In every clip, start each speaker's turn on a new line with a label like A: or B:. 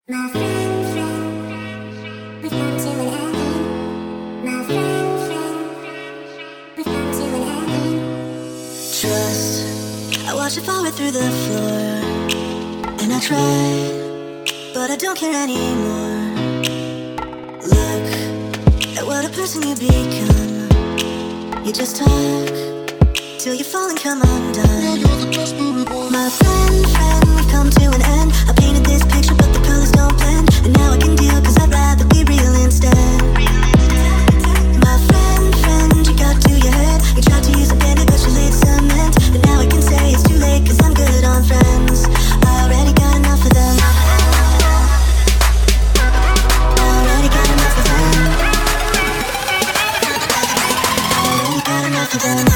A: My friend, we've come to an end. My friend, we've come to an end. Trust, I watch it fall right through the floor. And I tried, but I don't care anymore. Look at what a person you become. You just talk till you fall and come undone. My friend, we've come to an end. I painted this picture but the colors don't blend. And now I can deal cause I'd rather be real instead. My friend, you got to your head. You tried to use a bandit but you laid cement. And now I can say it's too late cause I'm good on friends. I already got enough of them. I already got enough of them. I already got enough of them.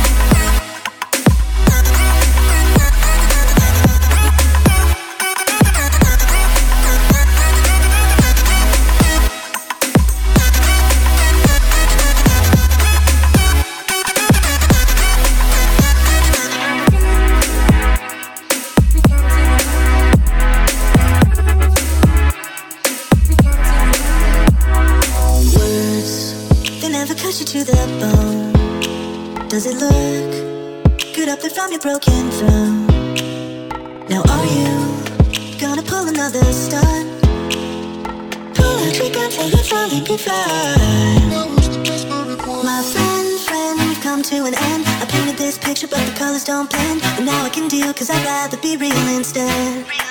A: Cut you to the bone. Does it look good up there from your broken throne? Now are you gonna pull another stunt? Pull a trick until you're falling goodbye. My friend, we've come to an end. I painted this picture but the colors don't blend. And now I can deal cause I'd rather be real instead.